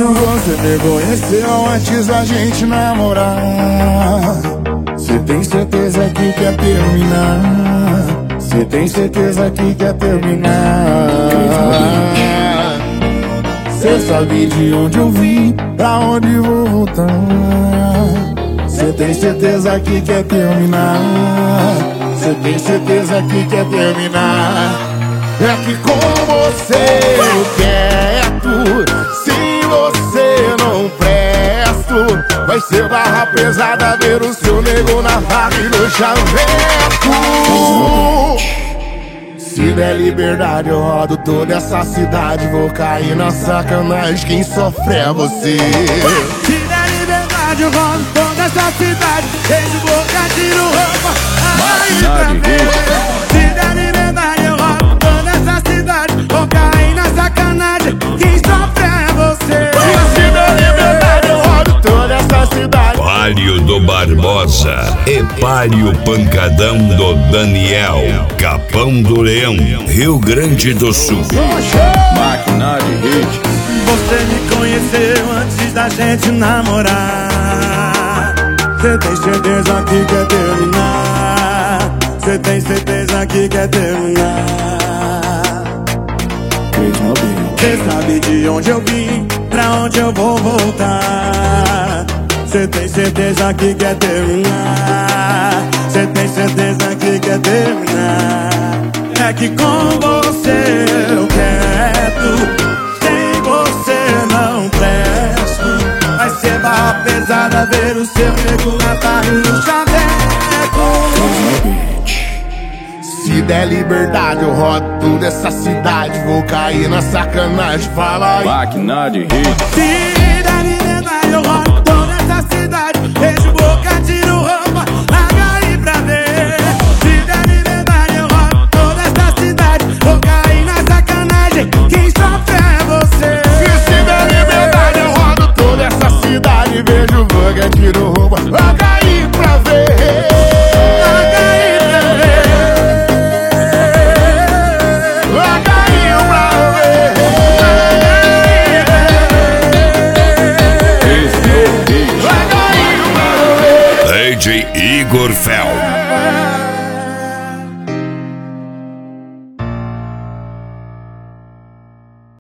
você me conheceu antes da gente namorar. Cê tem certeza que quer terminar? Cê tem certeza que quer terminar? Cê sabe de onde eu vim, pra onde vou voltar. Cê tem certeza que quer terminar? Cê tem certeza que quer terminar? É que com você eu quero, se você não presto, vai ser barra pesada ver o seu nego na barra e no chaveco. Se der liberdade eu rodo toda essa cidade, vou cair na sacanagem, quem sofre é você. Se der liberdade eu rodo toda essa cidade, beijo, boca, tiro roupa, aí pra ver. Se der liberdade eu rodo toda essa cidade, vou cair na sacanagem, quem sofre é você. Se der liberdade eu rodo toda essa cidade. Pálio do Barbosa e Pálio Pancadão do Daniel, Capão do Leão, Rio Grande do Sul. Máquina de hit. Você me conheceu antes da gente namorar. Cê tem certeza que quer terminar? Cê tem certeza que quer terminar? Cê sabe de onde eu vim, pra onde eu vou voltar. Cê tem certeza que quer terminar? Cê tem certeza que quer terminar? É que com você eu quero, sem você não presto. Vai ser barra pesada ver o seu nego na barra e no chaveco. Se der liberdade eu rodo toda essa cidade, vou cair na sacanagem, fala aí. Máquina de hit. Se der liberdade eu rodo toda essa cidade, beijo, boca, tiro roupa, larga aí pra ver. Se der liberdade eu rodo toda essa cidade, vou cair na sacanagem, quem sofre é você. Se der liberdade eu rodo toda essa cidade, vejo vaga, tiro roupa, larga aí pra ver. Larga aí pra ver. Larga aí pra ver. DJ Igor Fel.